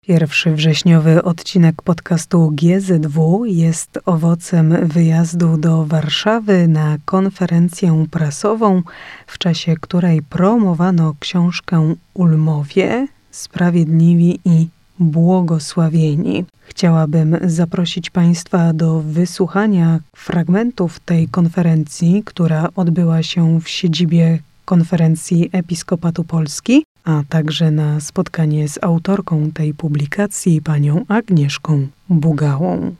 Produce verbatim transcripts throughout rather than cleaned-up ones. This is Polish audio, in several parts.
Pierwszy wrześniowy odcinek podcastu G Z W jest owocem wyjazdu do Warszawy na konferencję prasową, w czasie której promowano książkę Ulmowie, Sprawiedliwi i Błogosławieni. Chciałabym zaprosić Państwa do wysłuchania fragmentów tej konferencji, która odbyła się w siedzibie Konferencji Episkopatu Polski, a także na spotkanie z autorką tej publikacji, panią Agnieszką Bugałą.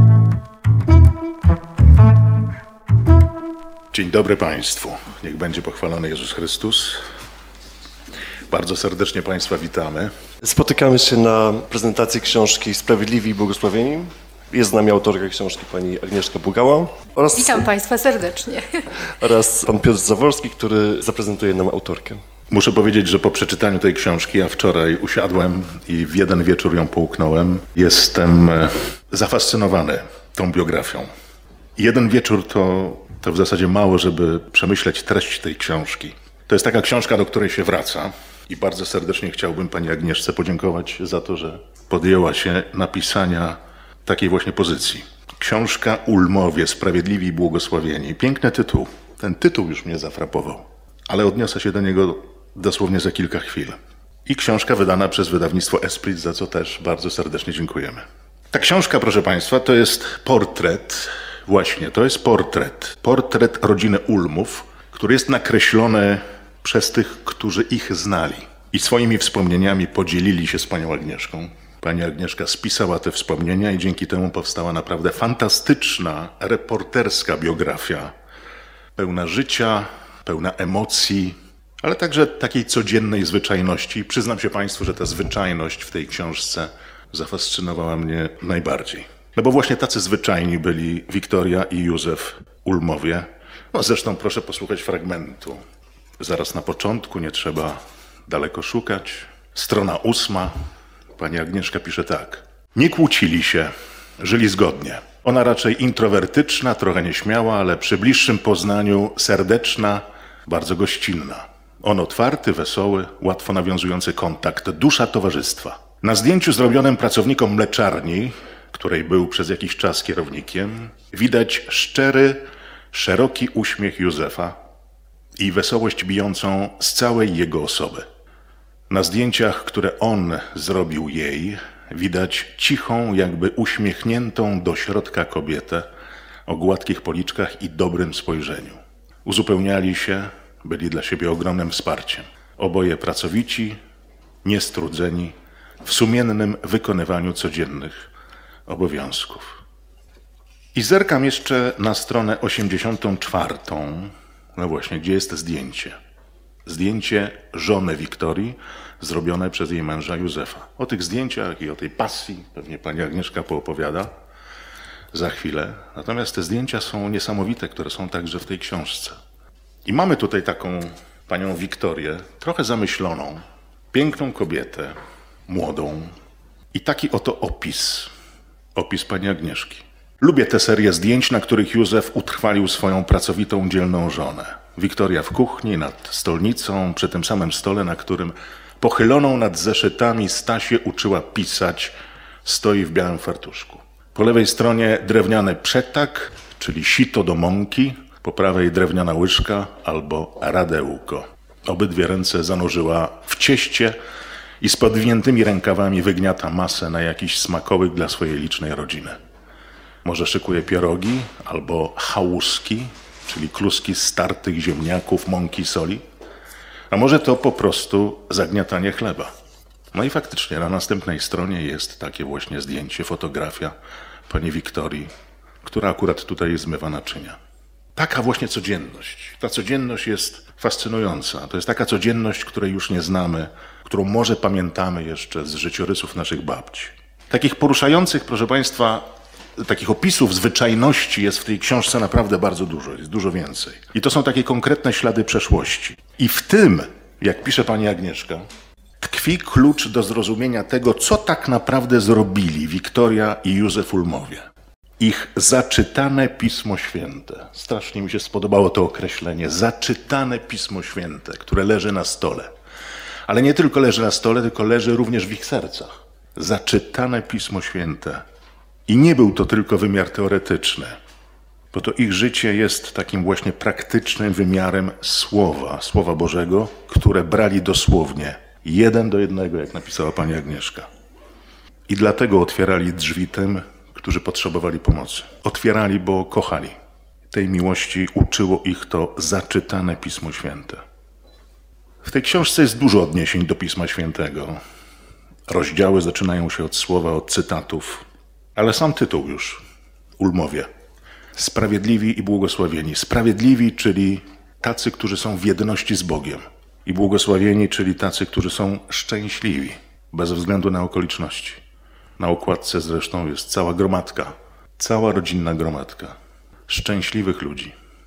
Dzień dobry Państwu. Niech będzie pochwalony Jezus Chrystus. Bardzo serdecznie Państwa witamy. Spotykamy się na prezentacji książki Sprawiedliwi i Błogosławieni. Jest z nami autorka książki pani Agnieszka Bugała. Oraz, Witam Państwa serdecznie. Oraz pan Piotr Zaworski, który zaprezentuje nam autorkę. Muszę powiedzieć, że po przeczytaniu tej książki, ja wczoraj usiadłem i w jeden wieczór ją połknąłem. Jestem zafascynowany tą biografią. Jeden wieczór to, to w zasadzie mało, żeby przemyśleć treść tej książki. To jest taka książka, do której się wraca i bardzo serdecznie chciałbym pani Agnieszce podziękować za to, że podjęła się napisania takiej właśnie pozycji. Książka Ulmowie, Sprawiedliwi i Błogosławieni. Piękny tytuł. Ten tytuł już mnie zafrapował, ale odniosę się do niego dosłownie za kilka chwil. I książka wydana przez wydawnictwo Esprit, za co też bardzo serdecznie dziękujemy. Ta książka, proszę Państwa, to jest portret, właśnie to jest portret, portret rodziny Ulmów, który jest nakreślony przez tych, którzy ich znali. I swoimi wspomnieniami podzielili się z panią Agnieszką. Pani Agnieszka spisała te wspomnienia i dzięki temu powstała naprawdę fantastyczna, reporterska biografia, pełna życia, pełna emocji, ale także takiej codziennej zwyczajności. Przyznam się Państwu, że ta zwyczajność w tej książce zafascynowała mnie najbardziej. No bo właśnie tacy zwyczajni byli Wiktoria i Józef Ulmowie. No zresztą proszę posłuchać fragmentu. Zaraz na początku, nie trzeba daleko szukać. Strona ósma. Pani Agnieszka pisze tak. Nie kłócili się, żyli zgodnie. Ona raczej introwertyczna, trochę nieśmiała, ale przy bliższym poznaniu serdeczna, bardzo gościnna. On otwarty, wesoły, łatwo nawiązujący kontakt, dusza towarzystwa. Na zdjęciu zrobionym pracownikom mleczarni, której był przez jakiś czas kierownikiem, widać szczery, szeroki uśmiech Józefa i wesołość bijącą z całej jego osoby. Na zdjęciach, które on zrobił jej, widać cichą, jakby uśmiechniętą do środka kobietę o gładkich policzkach i dobrym spojrzeniu. Uzupełniali się, byli dla siebie ogromnym wsparciem. Oboje pracowici, niestrudzeni, w sumiennym wykonywaniu codziennych obowiązków. I zerkam jeszcze na stronę osiemdziesiątą czwartą, no właśnie, gdzie jest zdjęcie. Zdjęcie żony Wiktorii, zrobione przez jej męża Józefa. O tych zdjęciach i o tej pasji pewnie pani Agnieszka poopowiada za chwilę. Natomiast te zdjęcia są niesamowite, które są także w tej książce. I mamy tutaj taką panią Wiktorię, trochę zamyśloną, piękną kobietę, młodą. I taki oto opis, opis pani Agnieszki. Lubię tę serię zdjęć, na których Józef utrwalił swoją pracowitą, dzielną żonę. Wiktoria w kuchni, nad stolnicą, przy tym samym stole, na którym pochyloną nad zeszytami Stasię uczyła pisać, stoi w białym fartuszku. Po lewej stronie drewniany przetak, czyli sito do mąki, po prawej drewniana łyżka albo radełko. Obydwie ręce zanurzyła w cieście i z podwiniętymi rękawami wygniata masę na jakiś smakołyk dla swojej licznej rodziny. Może szykuje pierogi albo chałuski, czyli kluski startych ziemniaków, mąki, soli. A może to po prostu zagniatanie chleba. No i faktycznie na następnej stronie jest takie właśnie zdjęcie, fotografia pani Wiktorii, która akurat tutaj zmywa naczynia. Taka właśnie codzienność. Ta codzienność jest fascynująca. To jest taka codzienność, której już nie znamy, którą może pamiętamy jeszcze z życiorysów naszych babci. Takich poruszających, proszę Państwa, takich opisów zwyczajności jest w tej książce naprawdę bardzo dużo, jest dużo więcej. I to są takie konkretne ślady przeszłości. I w tym, jak pisze pani Agnieszka, tkwi klucz do zrozumienia tego, co tak naprawdę zrobili Wiktoria i Józef Ulmowie. Ich zaczytane Pismo Święte. Strasznie mi się spodobało to określenie. Zaczytane Pismo Święte, które leży na stole. Ale nie tylko leży na stole, tylko leży również w ich sercach. zaczytane Pismo Święte. I nie był to tylko wymiar teoretyczny, bo to ich życie jest takim właśnie praktycznym wymiarem Słowa, Słowa Bożego, które brali dosłownie, jeden do jednego, jak napisała pani Agnieszka. I dlatego otwierali drzwi tym, którzy potrzebowali pomocy. Otwierali, bo kochali. Tej miłości uczyło ich to zaczytane Pismo Święte. W tej książce jest dużo odniesień do Pisma Świętego. Rozdziały zaczynają się od słowa, od cytatów, ale sam tytuł już, Ulmowie. Sprawiedliwi i błogosławieni. Sprawiedliwi, czyli tacy, którzy są w jedności z Bogiem. I błogosławieni, czyli tacy, którzy są szczęśliwi, bez względu na okoliczności. Na okładce zresztą jest cała gromadka, cała rodzinna gromadka szczęśliwych ludzi.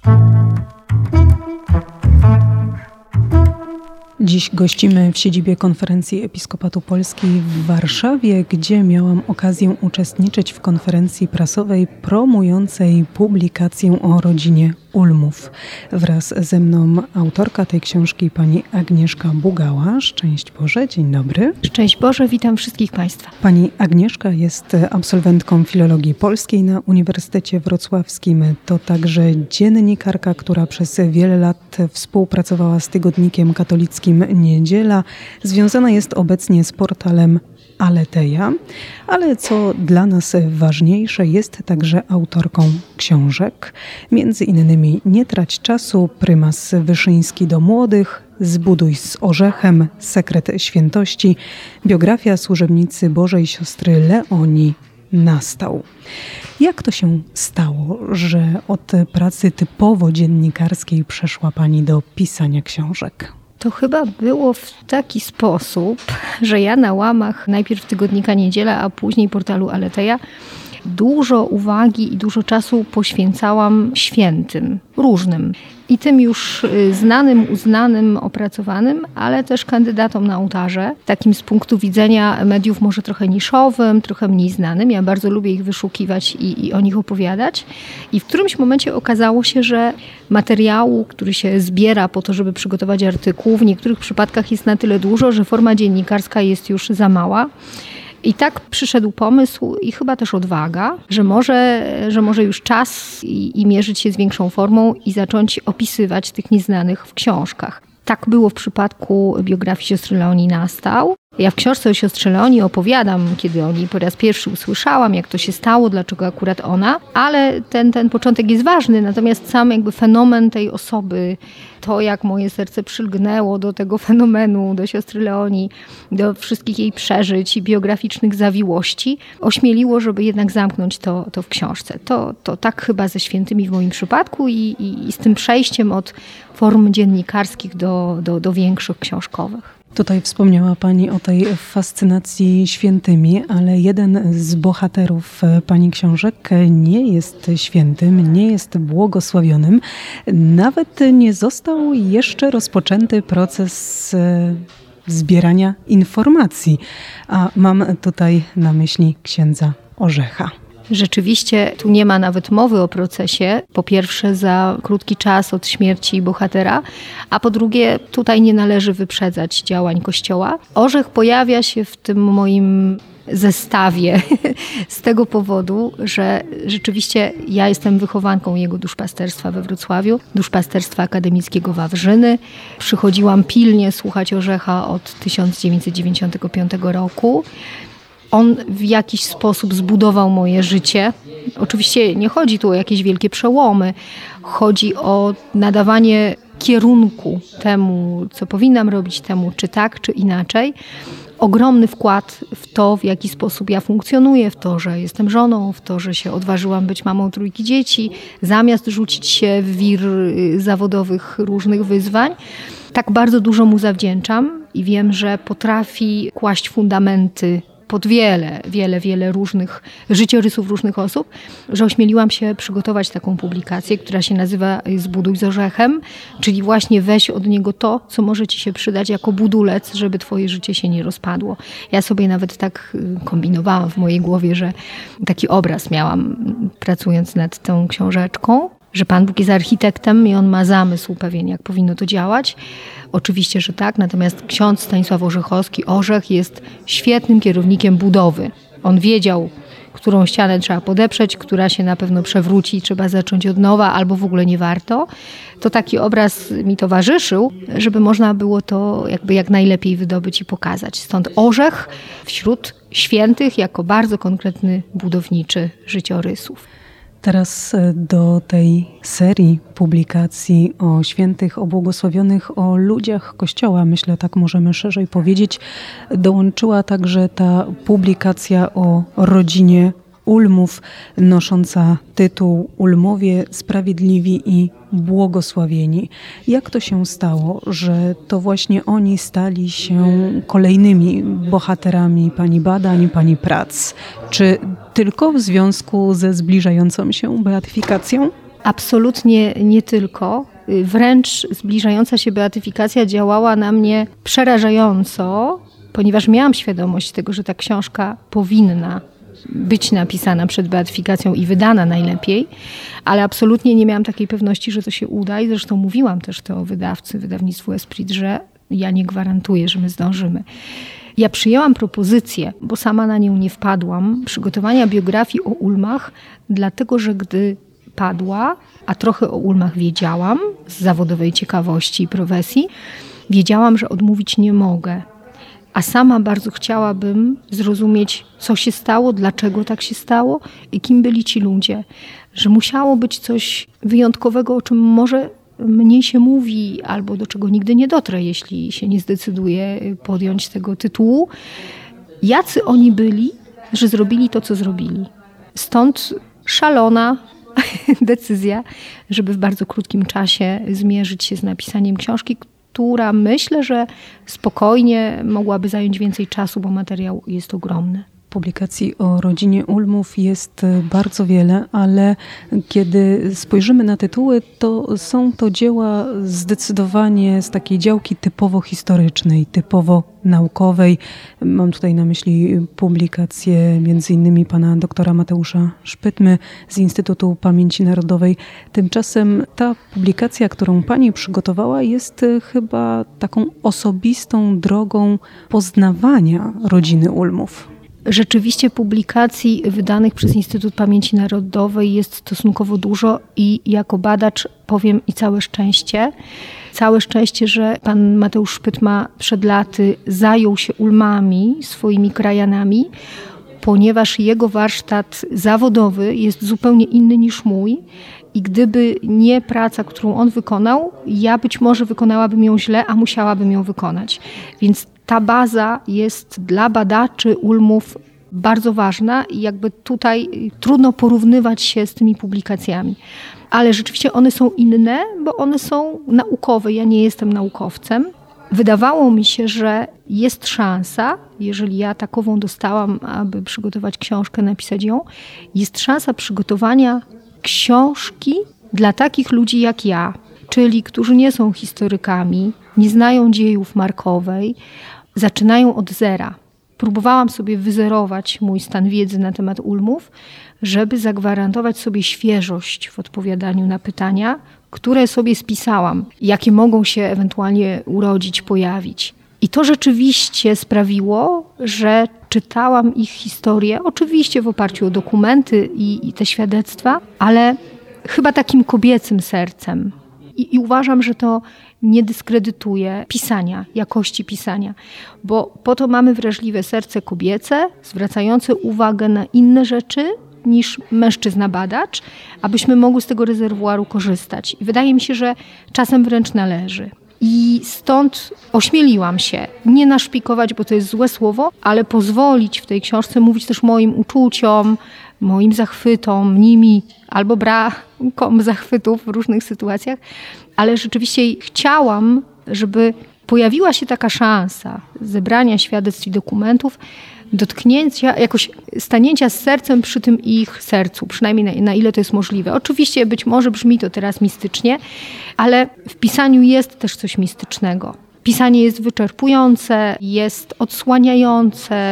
Dziś gościmy w siedzibie Konferencji Episkopatu Polski w Warszawie, gdzie miałam okazję uczestniczyć w konferencji prasowej promującej publikację o rodzinie Ulmów. Wraz ze mną autorka tej książki, pani Agnieszka Bugała. Szczęść Boże, dzień dobry. Szczęść Boże, witam wszystkich Państwa. Pani Agnieszka jest absolwentką filologii polskiej na Uniwersytecie Wrocławskim. To także dziennikarka, która przez wiele lat współpracowała z tygodnikiem katolickim Niedziela. Związana jest obecnie z portalem Aleteja, ale co dla nas ważniejsze, jest także autorką książek. Między innymi Nie trać czasu, Prymas Wyszyński do młodych, Zbuduj z orzechem, Sekret świętości, biografia służebnicy Bożej siostry Leonii Nastał. Jak to się stało, że od pracy typowo dziennikarskiej przeszła pani do pisania książek? To chyba było w taki sposób, że ja na łamach najpierw tygodnika Niedziela, a później portalu Aleteja dużo uwagi i dużo czasu poświęcałam świętym, różnym. I tym już znanym, uznanym, opracowanym, ale też kandydatom na ołtarze. Takim z punktu widzenia mediów może trochę niszowym, trochę mniej znanym. Ja bardzo lubię ich wyszukiwać i, i o nich opowiadać. I w którymś momencie okazało się, że materiału, który się zbiera po to, żeby przygotować artykuł, w niektórych przypadkach jest na tyle dużo, że forma dziennikarska jest już za mała. I tak przyszedł pomysł i chyba też odwaga, że może, że może już czas i, i mierzyć się z większą formą i zacząć opisywać tych nieznanych w książkach. Tak było w przypadku biografii siostry Leonii Nastał. Ja w książce o siostrze Leonii opowiadam, kiedy o niej po raz pierwszy usłyszałam, jak to się stało, dlaczego akurat ona, ale ten, ten początek jest ważny, natomiast sam jakby fenomen tej osoby, to jak moje serce przylgnęło do tego fenomenu, do siostry Leonii, do wszystkich jej przeżyć i biograficznych zawiłości, ośmieliło, żeby jednak zamknąć to, to w książce. To, to tak chyba ze świętymi w moim przypadku i, i, i z tym przejściem od form dziennikarskich do, do, do większych książkowych. Tutaj wspomniała pani o tej fascynacji świętymi, ale jeden z bohaterów pani książek nie jest świętym, nie jest błogosławionym. Nawet nie został jeszcze rozpoczęty proces zbierania informacji. A mam tutaj na myśli księdza Orzecha. Rzeczywiście tu nie ma nawet mowy o procesie. Po pierwsze za krótki czas od śmierci bohatera, a po drugie tutaj nie należy wyprzedzać działań Kościoła. Orzech pojawia się w tym moim zestawie z tego powodu, że rzeczywiście ja jestem wychowanką jego duszpasterstwa we Wrocławiu, duszpasterstwa akademickiego Wawrzyny. Przychodziłam pilnie słuchać Orzecha od tysiąc dziewięćset dziewięćdziesiątego piątego roku. On w jakiś sposób zbudował moje życie. Oczywiście nie chodzi tu o jakieś wielkie przełomy. Chodzi o nadawanie kierunku temu, co powinnam robić, temu czy tak, czy inaczej. Ogromny wkład w to, w jaki sposób ja funkcjonuję, w to, że jestem żoną, w to, że się odważyłam być mamą trójki dzieci, zamiast rzucić się w wir zawodowych różnych wyzwań. Tak bardzo dużo mu zawdzięczam i wiem, że potrafi kłaść fundamenty pod wiele, wiele, wiele różnych życiorysów różnych osób, że ośmieliłam się przygotować taką publikację, która się nazywa Zbuduj z orzechem, czyli właśnie weź od niego to, co może ci się przydać jako budulec, żeby twoje życie się nie rozpadło. Ja sobie nawet tak kombinowałam w mojej głowie, że taki obraz miałam pracując nad tą książeczką, że Pan Bóg jest architektem i On ma zamysł pewien, jak powinno to działać. Oczywiście, że tak, natomiast ksiądz Stanisław Orzechowski, Orzech, jest świetnym kierownikiem budowy. On wiedział, którą ścianę trzeba podeprzeć, która się na pewno przewróci, trzeba zacząć od nowa, albo w ogóle nie warto. To taki obraz mi towarzyszył, żeby można było to jakby jak najlepiej wydobyć i pokazać. Stąd Orzech wśród świętych jako bardzo konkretny budowniczy życiorysów. Teraz do tej serii publikacji o świętych, o błogosławionych, o ludziach Kościoła, myślę, tak możemy szerzej powiedzieć, dołączyła także ta publikacja o rodzinie Ulmów, nosząca tytuł Ulmowie Sprawiedliwi i Błogosławieni. Jak to się stało, że to właśnie oni stali się kolejnymi bohaterami pani badań, pani prac? Czy tylko w związku ze zbliżającą się beatyfikacją? Absolutnie nie tylko. Wręcz zbliżająca się beatyfikacja działała na mnie przerażająco, ponieważ miałam świadomość tego, że ta książka powinna być napisana przed beatyfikacją i wydana najlepiej, ale absolutnie nie miałam takiej pewności, że to się uda i zresztą mówiłam też to wydawcy, wydawnictwu Esprit, że ja nie gwarantuję, że my zdążymy. Ja przyjęłam propozycję, bo sama na nią nie wpadłam, przygotowania biografii o Ulmach, dlatego że gdy padła, a trochę o Ulmach wiedziałam z zawodowej ciekawości i profesji, wiedziałam, że odmówić nie mogę. A sama bardzo chciałabym zrozumieć, co się stało, dlaczego tak się stało i kim byli ci ludzie. Że musiało być coś wyjątkowego, o czym może mniej się mówi, albo do czego nigdy nie dotrę, jeśli się nie zdecyduję podjąć tego tytułu. Jacy oni byli, że zrobili to, co zrobili. Stąd szalona decyzja, żeby w bardzo krótkim czasie zmierzyć się z napisaniem książki, która myślę, że spokojnie mogłaby zająć więcej czasu, bo materiał jest ogromny. Publikacji o rodzinie Ulmów jest bardzo wiele, ale kiedy spojrzymy na tytuły, to są to dzieła zdecydowanie z takiej działki typowo historycznej, typowo naukowej. Mam tutaj na myśli publikacje między innymi pana doktora Mateusza Szpytmy z Instytutu Pamięci Narodowej. Tymczasem ta publikacja, którą pani przygotowała, jest chyba taką osobistą drogą poznawania rodziny Ulmów. Rzeczywiście publikacji wydanych przez Instytut Pamięci Narodowej jest stosunkowo dużo i jako badacz powiem i całe szczęście. Całe szczęście, że pan Mateusz Szpytma przed laty zajął się Ulmami, swoimi krajanami, ponieważ jego warsztat zawodowy jest zupełnie inny niż mój i gdyby nie praca, którą on wykonał, ja być może wykonałabym ją źle, a musiałabym ją wykonać. Więc ta baza jest dla badaczy Ulmów bardzo ważna i jakby tutaj trudno porównywać się z tymi publikacjami. Ale rzeczywiście one są inne, bo one są naukowe. Ja nie jestem naukowcem. Wydawało mi się, że jest szansa, jeżeli ja takową dostałam, aby przygotować książkę, napisać ją, jest szansa przygotowania książki dla takich ludzi jak ja, czyli którzy nie są historykami, nie znają dziejów Markowej, zaczynają od zera. Próbowałam sobie wyzerować mój stan wiedzy na temat Ulmów, żeby zagwarantować sobie świeżość w odpowiadaniu na pytania, które sobie spisałam, jakie mogą się ewentualnie urodzić, pojawić. I to rzeczywiście sprawiło, że czytałam ich historię, oczywiście w oparciu o dokumenty i, i te świadectwa, ale chyba takim kobiecym sercem. I, I uważam, że to nie dyskredytuje pisania, jakości pisania, bo po to mamy wrażliwe serce kobiece, zwracające uwagę na inne rzeczy niż mężczyzna badacz, abyśmy mogły z tego rezerwuaru korzystać. I wydaje mi się, że czasem wręcz należy. I stąd ośmieliłam się nie naszpikować, bo to jest złe słowo, ale pozwolić w tej książce mówić też moim uczuciom, moim zachwytom, nimi albo brakom zachwytów w różnych sytuacjach, ale rzeczywiście chciałam, żeby pojawiła się taka szansa zebrania świadectw i dokumentów, dotknięcia, jakoś stanięcia z sercem przy tym ich sercu, przynajmniej na, na ile to jest możliwe. Oczywiście być może brzmi to teraz mistycznie, ale w pisaniu jest też coś mistycznego. Pisanie jest wyczerpujące, jest odsłaniające,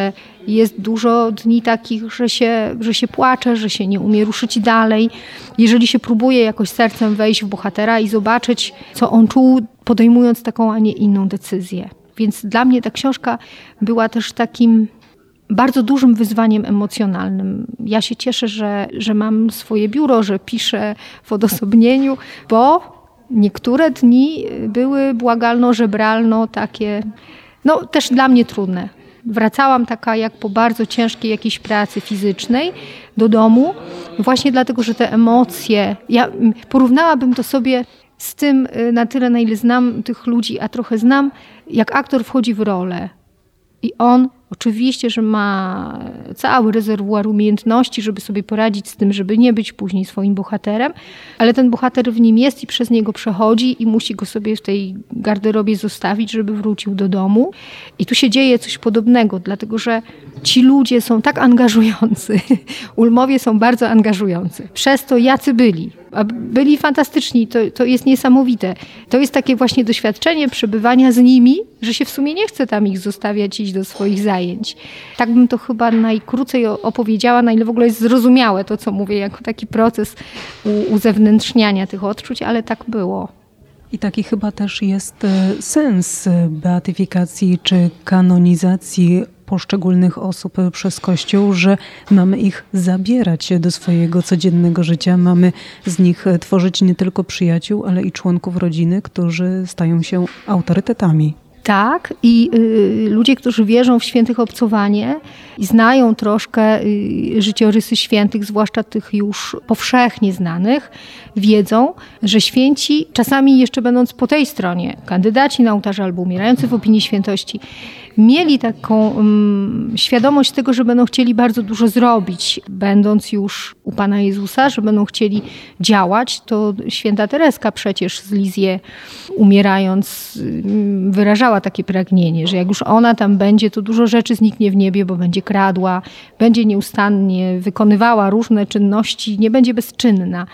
Jest dużo dni takich, że się, że się płacze, że się nie umie ruszyć dalej. Jeżeli się próbuje jakoś sercem wejść w bohatera i zobaczyć, co on czuł, podejmując taką, a nie inną decyzję. Więc dla mnie ta książka była też takim bardzo dużym wyzwaniem emocjonalnym. Ja się cieszę, że, że mam swoje biuro, że piszę w odosobnieniu, bo niektóre dni były błagalno-żebralno takie, no też dla mnie trudne. Wracałam taka jak po bardzo ciężkiej jakiejś pracy fizycznej do domu, właśnie dlatego, że te emocje, ja porównałabym to sobie z tym na tyle, na ile znam tych ludzi, a trochę znam, jak aktor wchodzi w rolę i on oczywiście, że ma cały rezerwuar umiejętności, żeby sobie poradzić z tym, żeby nie być później swoim bohaterem, ale ten bohater w nim jest i przez niego przechodzi i musi go sobie w tej garderobie zostawić, żeby wrócił do domu. I tu się dzieje coś podobnego, dlatego że ci ludzie są tak angażujący, Ulmowie są bardzo angażujący. Przez to jacy byli. A byli fantastyczni, to, to jest niesamowite. To jest takie właśnie doświadczenie przebywania z nimi, że się w sumie nie chce tam ich zostawiać, iść do swoich zajęć. Tak bym to chyba najkrócej opowiedziała, na ile w ogóle jest zrozumiałe to, co mówię, jako taki proces u, uzewnętrzniania tych odczuć, ale tak było. I taki chyba też jest sens beatyfikacji czy kanonizacji poszczególnych osób przez Kościół, że mamy ich zabierać do swojego codziennego życia, mamy z nich tworzyć nie tylko przyjaciół, ale i członków rodziny, którzy stają się autorytetami. Tak, i y, ludzie, którzy wierzą w świętych obcowanie i znają troszkę y, życiorysy świętych, zwłaszcza tych już powszechnie znanych, wiedzą, że święci, czasami jeszcze będąc po tej stronie, kandydaci na ołtarze albo umierający w opinii świętości, mieli taką um, świadomość tego, że będą chcieli bardzo dużo zrobić, będąc już u Pana Jezusa, że będą chcieli działać. To święta Tereska przecież z Lizie, umierając, wyrażała takie pragnienie, że jak już ona tam będzie, to dużo rzeczy zniknie w niebie, bo będzie kradła, będzie nieustannie wykonywała różne czynności, nie będzie bezczynna.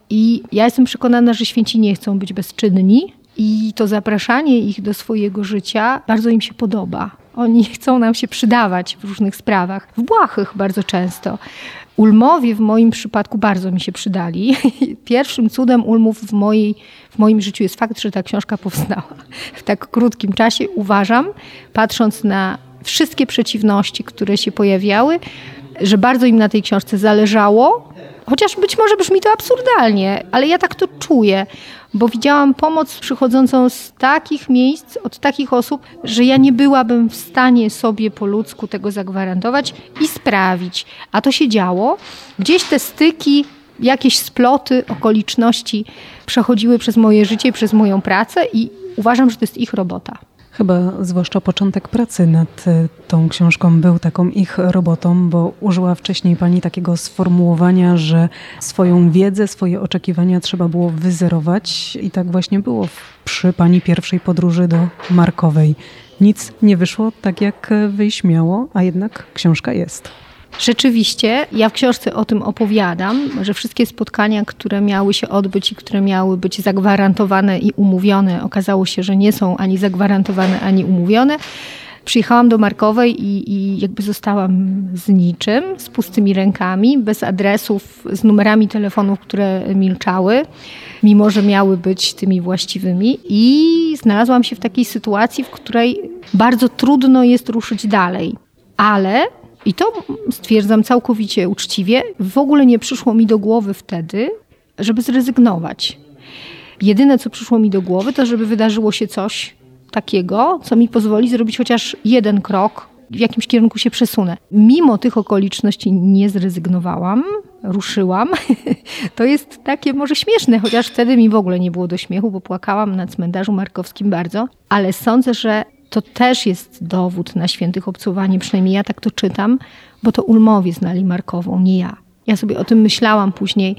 I ja jestem przekonana, że święci nie chcą być bezczynni, i to zapraszanie ich do swojego życia bardzo im się podoba. Oni chcą nam się przydawać w różnych sprawach, w błahych bardzo często. Ulmowie w moim przypadku bardzo mi się przydali. Pierwszym cudem Ulmów w, mojej, w moim życiu jest fakt, że ta książka powstała w tak krótkim czasie. Uważam, patrząc na wszystkie przeciwności, które się pojawiały, że bardzo im na tej książce zależało. Chociaż być może brzmi to absurdalnie, ale ja tak to czuję, bo widziałam pomoc przychodzącą z takich miejsc, od takich osób, że ja nie byłabym w stanie sobie po ludzku tego zagwarantować i sprawić. A to się działo. Gdzieś te styki, jakieś sploty, okoliczności przechodziły przez moje życie, przez moją pracę i uważam, że to jest ich robota. Chyba zwłaszcza początek pracy nad tą książką był taką ich robotą, bo użyła wcześniej Pani takiego sformułowania, że swoją wiedzę, swoje oczekiwania trzeba było wyzerować i tak właśnie było przy Pani pierwszej podróży do Markowej. Nic nie wyszło tak, jak wyjść miało, a jednak książka jest. Rzeczywiście, ja w książce o tym opowiadam, że wszystkie spotkania, które miały się odbyć i które miały być zagwarantowane i umówione, okazało się, że nie są ani zagwarantowane, ani umówione. Przyjechałam do Markowej i, i jakby zostałam z niczym, z pustymi rękami, bez adresów, z numerami telefonów, które milczały, mimo że miały być tymi właściwymi. I znalazłam się w takiej sytuacji, w której bardzo trudno jest ruszyć dalej. Ale... I to stwierdzam całkowicie uczciwie, w ogóle nie przyszło mi do głowy wtedy, żeby zrezygnować. Jedyne, co przyszło mi do głowy, to żeby wydarzyło się coś takiego, co mi pozwoli zrobić chociaż jeden krok, w jakimś kierunku się przesunę. Mimo tych okoliczności nie zrezygnowałam, ruszyłam. To jest takie może śmieszne, chociaż wtedy mi w ogóle nie było do śmiechu, bo płakałam na cmentarzu markowskim bardzo, ale sądzę, że to też jest dowód na świętych obcowanie, przynajmniej ja tak to czytam, bo to Ulmowie znali Markową, nie ja. Ja sobie o tym myślałam później,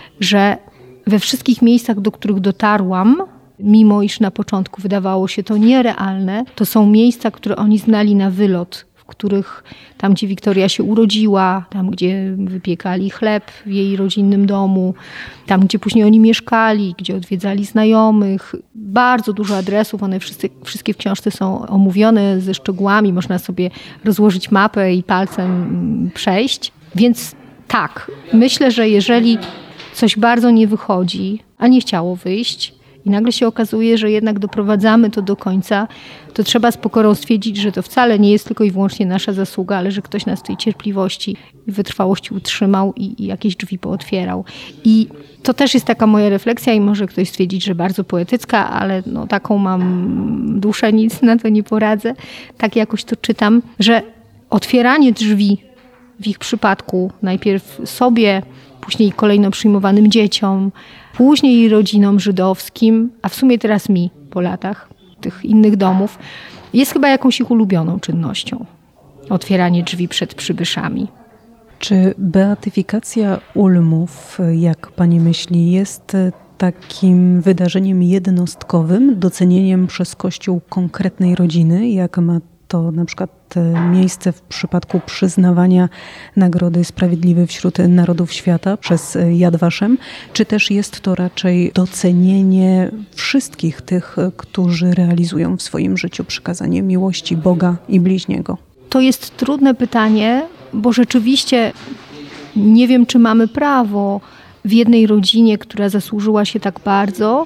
że we wszystkich miejscach, do których dotarłam, mimo iż na początku wydawało się to nierealne, to są miejsca, które oni znali na wylot, w których tam, gdzie Wiktoria się urodziła, tam, gdzie wypiekali chleb w jej rodzinnym domu, tam, gdzie później oni mieszkali, gdzie odwiedzali znajomych. Bardzo dużo adresów, one wszyscy, wszystkie w książce są omówione ze szczegółami. Można sobie rozłożyć mapę i palcem przejść. Więc tak, myślę, że jeżeli coś bardzo nie wychodzi, a nie chciało wyjść i nagle się okazuje, że jednak doprowadzamy to do końca, to trzeba z pokorą stwierdzić, że to wcale nie jest tylko i wyłącznie nasza zasługa, ale że ktoś nas w tej cierpliwości i wytrwałości utrzymał i, i jakieś drzwi pootwierał. I to też jest taka moja refleksja i może ktoś stwierdzić, że bardzo poetycka, ale no, taką mam duszę, nic na to nie poradzę. Tak jakoś to czytam, że otwieranie drzwi w ich przypadku najpierw sobie, później kolejno przyjmowanym dzieciom, później rodzinom żydowskim, a w sumie teraz mi po latach tych innych domów, jest chyba jakąś ich ulubioną czynnością. Otwieranie drzwi przed przybyszami. Czy beatyfikacja ulmów, jak pani myśli, jest takim wydarzeniem jednostkowym, docenieniem przez Kościół konkretnej rodziny, jak ma to na przykład miejsce w przypadku przyznawania Nagrody Sprawiedliwy wśród Narodów Świata przez Yad Vashem, czy też jest to raczej docenienie wszystkich tych, którzy realizują w swoim życiu przykazanie miłości Boga i bliźniego? To jest trudne pytanie, bo rzeczywiście nie wiem, czy mamy prawo w jednej rodzinie, która zasłużyła się tak bardzo,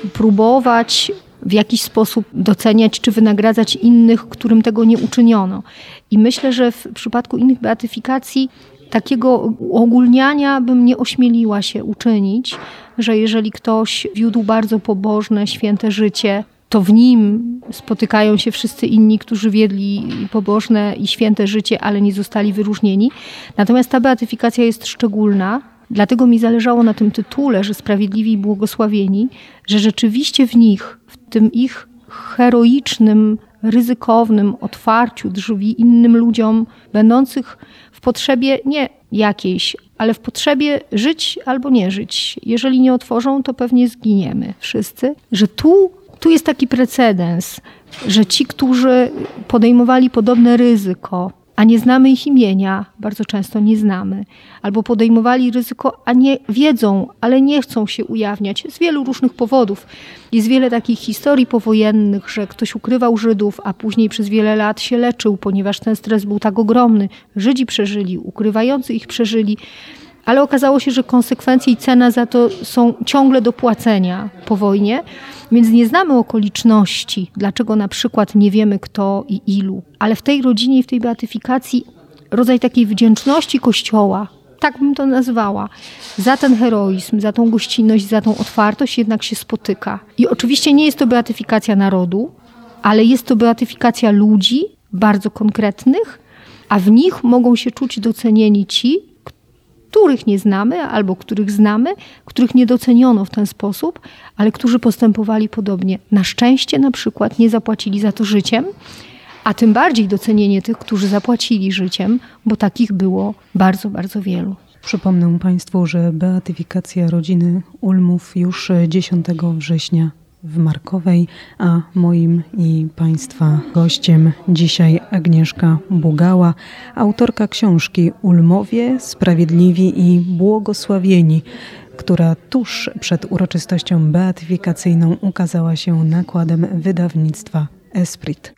próbować w jakiś sposób doceniać czy wynagradzać innych, którym tego nie uczyniono. I myślę, że w przypadku innych beatyfikacji takiego uogólniania bym nie ośmieliła się uczynić, że jeżeli ktoś wiódł bardzo pobożne, święte życie, to w nim spotykają się wszyscy inni, którzy wiedli pobożne i święte życie, ale nie zostali wyróżnieni. Natomiast ta beatyfikacja jest szczególna. Dlatego mi zależało na tym tytule, że sprawiedliwi i błogosławieni, że rzeczywiście w nich, w tym ich heroicznym, ryzykownym otwarciu drzwi innym ludziom, będących w potrzebie nie jakiejś, ale w potrzebie żyć albo nie żyć. Jeżeli nie otworzą, to pewnie zginiemy wszyscy. Że tu, tu jest taki precedens, że ci, którzy podejmowali podobne ryzyko, a nie znamy ich imienia, bardzo często nie znamy, albo podejmowali ryzyko, a nie wiedzą, ale nie chcą się ujawniać z wielu różnych powodów. Jest wiele takich historii powojennych, że ktoś ukrywał Żydów, a później przez wiele lat się leczył, ponieważ ten stres był tak ogromny. Żydzi przeżyli, ukrywający ich przeżyli, ale okazało się, że konsekwencje i cena za to są ciągle do płacenia po wojnie, więc nie znamy okoliczności, dlaczego na przykład nie wiemy kto i ilu. Ale w tej rodzinie i w tej beatyfikacji rodzaj takiej wdzięczności Kościoła, tak bym to nazwała, za ten heroizm, za tą gościnność, za tą otwartość jednak się spotyka. I oczywiście nie jest to beatyfikacja narodu, ale jest to beatyfikacja ludzi bardzo konkretnych, a w nich mogą się czuć docenieni ci, których nie znamy albo których znamy, których nie doceniono w ten sposób, ale którzy postępowali podobnie. Na szczęście na przykład nie zapłacili za to życiem, a tym bardziej docenienie tych, którzy zapłacili życiem, bo takich było bardzo, bardzo wielu. Przypomnę Państwu, że beatyfikacja rodziny Ulmów już dziesiątego września w Markowej, a moim i Państwa gościem dzisiaj Agnieszka Bugała, autorka książki Ulmowie, Sprawiedliwi i Błogosławieni, która tuż przed uroczystością beatyfikacyjną ukazała się nakładem wydawnictwa Esprit.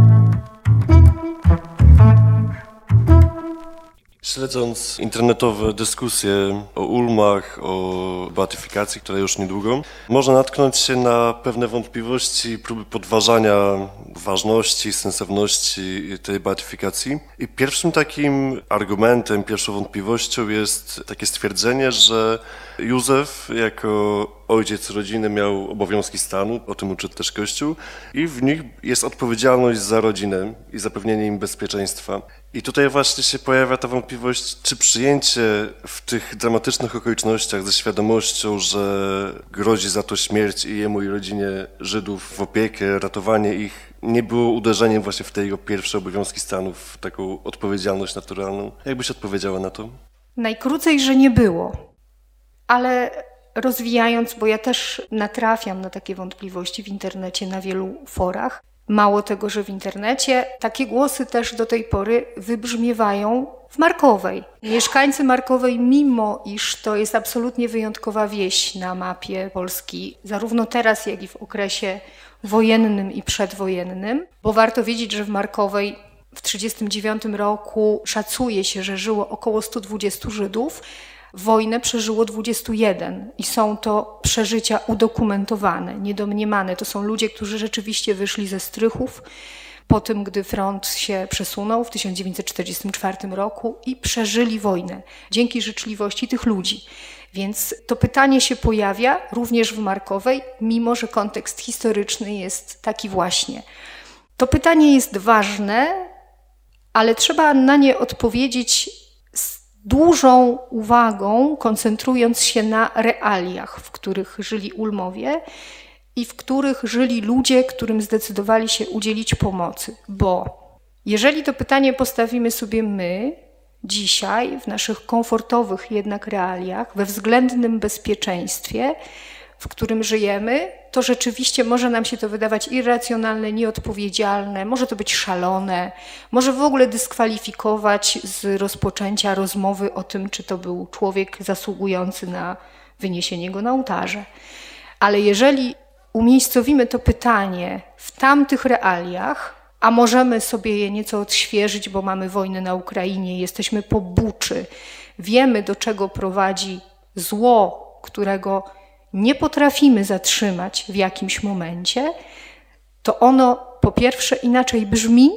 Śledząc internetowe dyskusje o ulmach, o beatyfikacji, która już niedługo, można natknąć się na pewne wątpliwości, próby podważania ważności, sensowności tej beatyfikacji. I pierwszym takim argumentem, pierwszą wątpliwością jest takie stwierdzenie, że Józef jako ojciec rodziny miał obowiązki stanu, o tym uczy też Kościół, i w nich jest odpowiedzialność za rodzinę i zapewnienie im bezpieczeństwa. I tutaj właśnie się pojawia ta wątpliwość, czy przyjęcie w tych dramatycznych okolicznościach ze świadomością, że grozi za to śmierć i jemu i rodzinie Żydów w opiekę, ratowanie ich, nie było uderzeniem właśnie w te jego pierwsze obowiązki stanu, w taką odpowiedzialność naturalną. Jak byś odpowiedziała na to? Najkrócej, że nie było. Ale rozwijając, bo ja też natrafiam na takie wątpliwości w internecie, na wielu forach, Mało tego, że w internecie, takie głosy też do tej pory wybrzmiewają w Markowej. Mieszkańcy Markowej, mimo iż to jest absolutnie wyjątkowa wieś na mapie Polski, zarówno teraz, jak i w okresie wojennym i przedwojennym, bo warto wiedzieć, że w Markowej w tysiąc dziewięćset trzydziestym dziewiątym roku szacuje się, że żyło około stu dwudziestu Żydów, wojnę przeżyło dwudziestu jeden i są to przeżycia udokumentowane, niedomniemane. To są ludzie, którzy rzeczywiście wyszli ze strychów po tym, gdy front się przesunął w tysiąc dziewięćset czterdziestym czwartym roku i przeżyli wojnę dzięki życzliwości tych ludzi. Więc to pytanie się pojawia również w Markowej, mimo że kontekst historyczny jest taki właśnie. To pytanie jest ważne, ale trzeba na nie odpowiedzieć z dużą uwagą, koncentrując się na realiach, w których żyli Ulmowie i w których żyli ludzie, którym zdecydowali się udzielić pomocy. Bo jeżeli to pytanie postawimy sobie my, dzisiaj, w naszych komfortowych jednak realiach, we względnym bezpieczeństwie, w którym żyjemy, to rzeczywiście może nam się to wydawać irracjonalne, nieodpowiedzialne, może to być szalone, może w ogóle dyskwalifikować z rozpoczęcia rozmowy o tym, czy to był człowiek zasługujący na wyniesienie go na ołtarze. Ale jeżeli umiejscowimy to pytanie w tamtych realiach, a możemy sobie je nieco odświeżyć, bo mamy wojnę na Ukrainie, jesteśmy po buczy, wiemy, do czego prowadzi zło, którego nie potrafimy zatrzymać w jakimś momencie, to ono po pierwsze inaczej brzmi,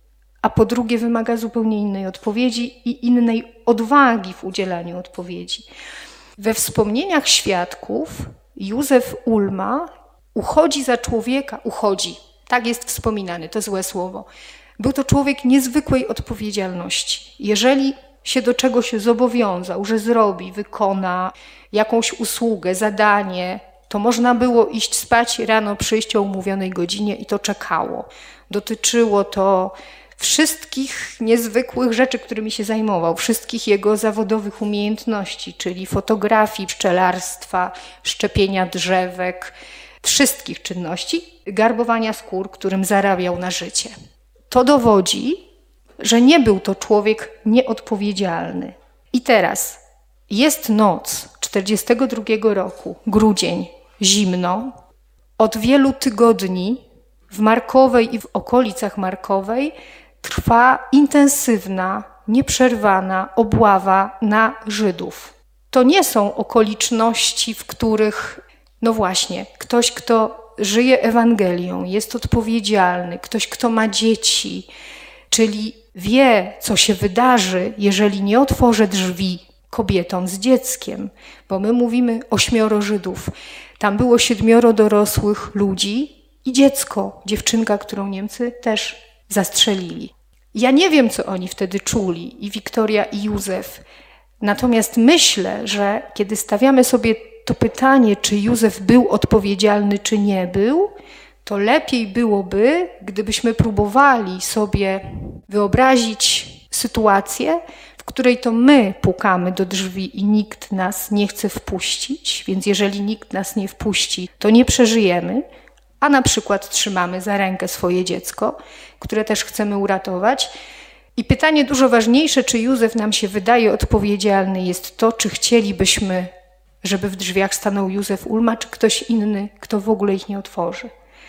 a po drugie wymaga zupełnie innej odpowiedzi i innej odwagi w udzielaniu odpowiedzi. We wspomnieniach świadków Józef Ulma uchodzi za człowieka, uchodzi, tak jest wspominany, to złe słowo. Był to człowiek niezwykłej odpowiedzialności. Jeżeli się do czegoś zobowiązał, że zrobi, wykona jakąś usługę, zadanie, to można było iść spać, rano przyjść o umówionej godzinie i to czekało. Dotyczyło to wszystkich niezwykłych rzeczy, którymi się zajmował, wszystkich jego zawodowych umiejętności, czyli fotografii, pszczelarstwa, szczepienia drzewek, wszystkich czynności, garbowania skór, którym zarabiał na życie. To dowodzi, że nie był to człowiek nieodpowiedzialny. I teraz jest noc czterdziestego drugiego roku, grudzień, zimno. Od wielu tygodni w Markowej i w okolicach Markowej trwa intensywna, nieprzerwana obława na Żydów. To nie są okoliczności, w których, no właśnie, ktoś, kto żyje Ewangelią, jest odpowiedzialny, ktoś, kto ma dzieci, czyli wie, co się wydarzy, jeżeli nie otworzę drzwi kobietom z dzieckiem, bo my mówimy ośmioro Żydów. Tam było siedmioro dorosłych ludzi i dziecko, dziewczynka, którą Niemcy też zastrzelili. Ja nie wiem, co oni wtedy czuli, i Wiktoria, i Józef. Natomiast myślę, że kiedy stawiamy sobie to pytanie, czy Józef był odpowiedzialny, czy nie był, to lepiej byłoby, gdybyśmy próbowali sobie wyobrazić sytuację, w której to my pukamy do drzwi i nikt nas nie chce wpuścić, więc jeżeli nikt nas nie wpuści, to nie przeżyjemy, a na przykład trzymamy za rękę swoje dziecko, które też chcemy uratować. I pytanie dużo ważniejsze, czy Józef nam się wydaje odpowiedzialny, jest to, czy chcielibyśmy, żeby w drzwiach stanął Józef Ulma, czy ktoś inny, kto w ogóle ich nie otworzy.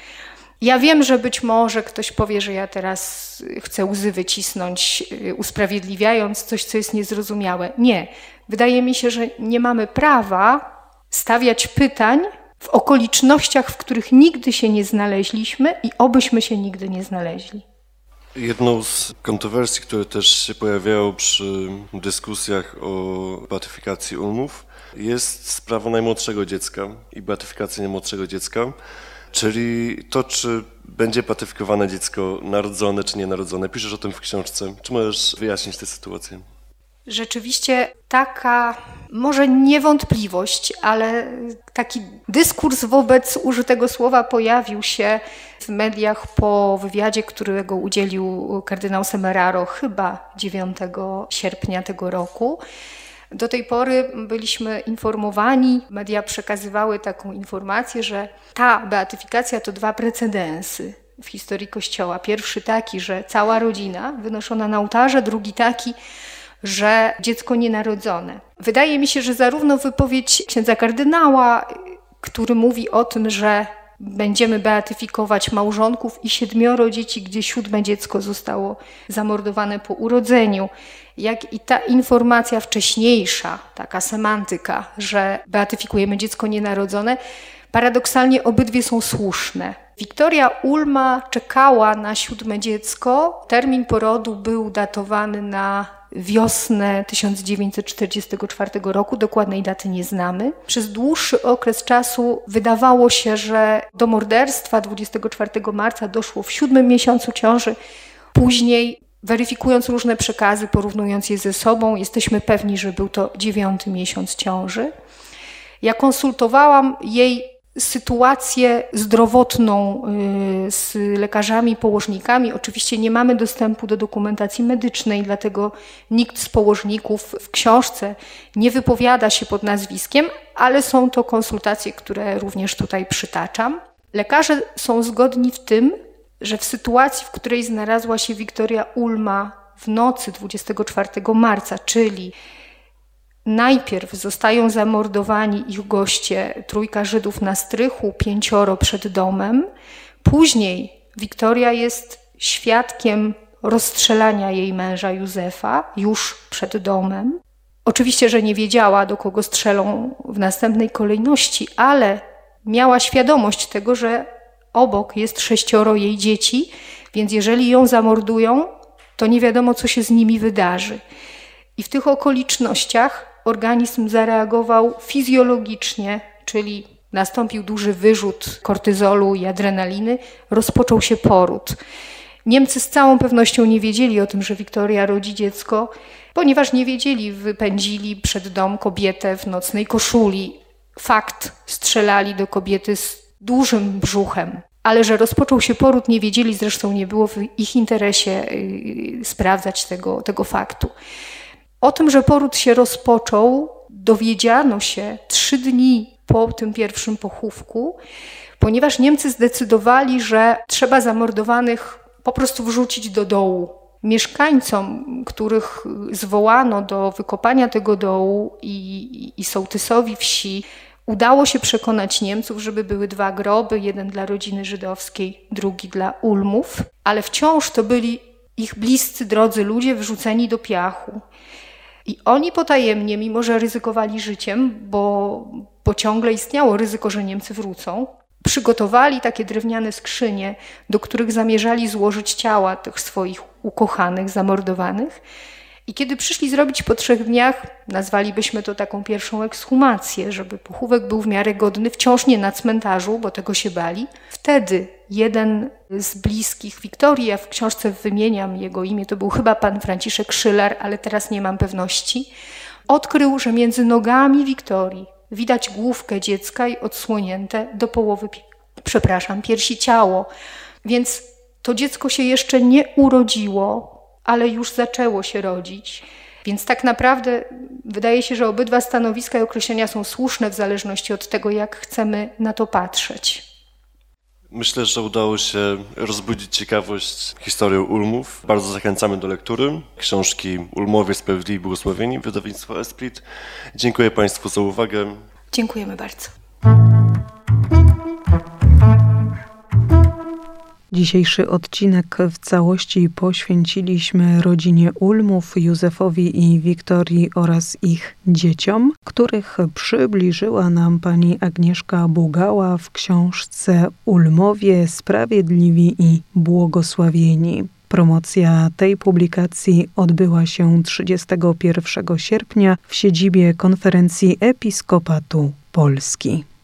Ja wiem, że być może ktoś powie, że ja teraz chcę łzy wycisnąć, usprawiedliwiając coś, co jest niezrozumiałe. Nie. Wydaje mi się, że nie mamy prawa stawiać pytań w okolicznościach, w których nigdy się nie znaleźliśmy i obyśmy się nigdy nie znaleźli. Jedną z kontrowersji, które też się pojawiają przy dyskusjach o beatyfikacji Ulmów, jest sprawa najmłodszego dziecka i beatyfikacji najmłodszego dziecka, czyli to, czy będzie beatyfikowane dziecko narodzone czy nienarodzone. Piszesz o tym w książce. Czy możesz wyjaśnić tę sytuację? Rzeczywiście taka, może niewątpliwość, ale taki dyskurs wobec użytego słowa pojawił się w mediach po wywiadzie, którego udzielił kardynał Semeraro chyba dziewiątego sierpnia tego roku. Do tej pory byliśmy informowani, media przekazywały taką informację, że ta beatyfikacja to dwa precedensy. w historii Kościoła. Pierwszy taki, że cała rodzina wynoszona na ołtarze, drugi taki, że dziecko nienarodzone. Wydaje mi się, że zarówno wypowiedź księdza kardynała, który mówi o tym, że będziemy beatyfikować małżonków i siedmioro dzieci, gdzie siódme dziecko zostało zamordowane po urodzeniu, jak i ta informacja wcześniejsza, taka semantyka, że beatyfikujemy dziecko nienarodzone, paradoksalnie obydwie są słuszne. Wiktoria Ulma czekała na siódme dziecko. Termin porodu był datowany na wiosnę tysiąc dziewięćset czterdziestego czwartego roku. Dokładnej daty nie znamy. Przez dłuższy okres czasu wydawało się, że do morderstwa dwudziestego czwartego marca doszło w siódmym miesiącu ciąży. Później, weryfikując różne przekazy, porównując je ze sobą, jesteśmy pewni, że był to dziewiąty miesiąc ciąży. Ja konsultowałam jej sytuację zdrowotną z lekarzami, położnikami. Oczywiście nie mamy dostępu do dokumentacji medycznej, dlatego nikt z położników w książce nie wypowiada się pod nazwiskiem, ale są to konsultacje, które również tutaj przytaczam. Lekarze są zgodni w tym, że w sytuacji, w której znalazła się Wiktoria Ulma w nocy dwudziestego czwartego marca, czyli najpierw zostają zamordowani ich goście, trójka Żydów na strychu, pięcioro przed domem. Później Wiktoria jest świadkiem rozstrzelania jej męża Józefa już przed domem. Oczywiście, że nie wiedziała, do kogo strzelą w następnej kolejności, ale miała świadomość tego, że obok jest sześcioro jej dzieci, więc jeżeli ją zamordują, to nie wiadomo, co się z nimi wydarzy. I w tych okolicznościach organizm zareagował fizjologicznie, czyli nastąpił duży wyrzut kortyzolu i adrenaliny, rozpoczął się poród. Niemcy z całą pewnością nie wiedzieli o tym, że Wiktoria rodzi dziecko, ponieważ nie wiedzieli, wypędzili przed dom kobietę w nocnej koszuli. Fakt, strzelali do kobiety z dużym brzuchem. Ale że rozpoczął się poród, nie wiedzieli, zresztą nie było w ich interesie yy, sprawdzać tego, tego faktu. O tym, że poród się rozpoczął, dowiedziano się trzy dni po tym pierwszym pochówku, ponieważ Niemcy zdecydowali, że trzeba zamordowanych po prostu wrzucić do dołu. Mieszkańcom, których zwołano do wykopania tego dołu i, i, i sołtysowi wsi, udało się przekonać Niemców, żeby były dwa groby, jeden dla rodziny żydowskiej, drugi dla Ulmów, ale wciąż to byli ich bliscy, drodzy ludzie wrzuceni do piachu. I oni potajemnie, mimo że ryzykowali życiem, bo, bo ciągle istniało ryzyko, że Niemcy wrócą, przygotowali takie drewniane skrzynie, do których zamierzali złożyć ciała tych swoich ukochanych, zamordowanych. I kiedy przyszli zrobić po trzech dniach, nazwalibyśmy to taką pierwszą ekshumację, żeby pochówek był w miarę godny, wciąż nie na cmentarzu, bo tego się bali. Wtedy jeden z bliskich Wiktorii, ja w książce wymieniam jego imię, to był chyba pan Franciszek Szylar, ale teraz nie mam pewności, odkrył, że między nogami Wiktorii widać główkę dziecka i odsłonięte do połowy, przepraszam, piersi ciało. Więc to dziecko się jeszcze nie urodziło, ale już zaczęło się rodzić. Więc tak naprawdę wydaje się, że obydwa stanowiska i określenia są słuszne w zależności od tego, jak chcemy na to patrzeć. Myślę, że udało się rozbudzić ciekawość historią Ulmów. Bardzo zachęcamy do lektury książki Ulmowie Sprawiedliwi Błogosławieni, wydawnictwo Esprit. Dziękuję Państwu za uwagę. Dziękujemy bardzo. Dzisiejszy odcinek w całości poświęciliśmy rodzinie Ulmów, Józefowi i Wiktorii oraz ich dzieciom, których przybliżyła nam pani Agnieszka Bugała w książce Ulmowie Sprawiedliwi i Błogosławieni. Promocja tej publikacji odbyła się trzydziestego pierwszego sierpnia w siedzibie Konferencji Episkopatu Polski.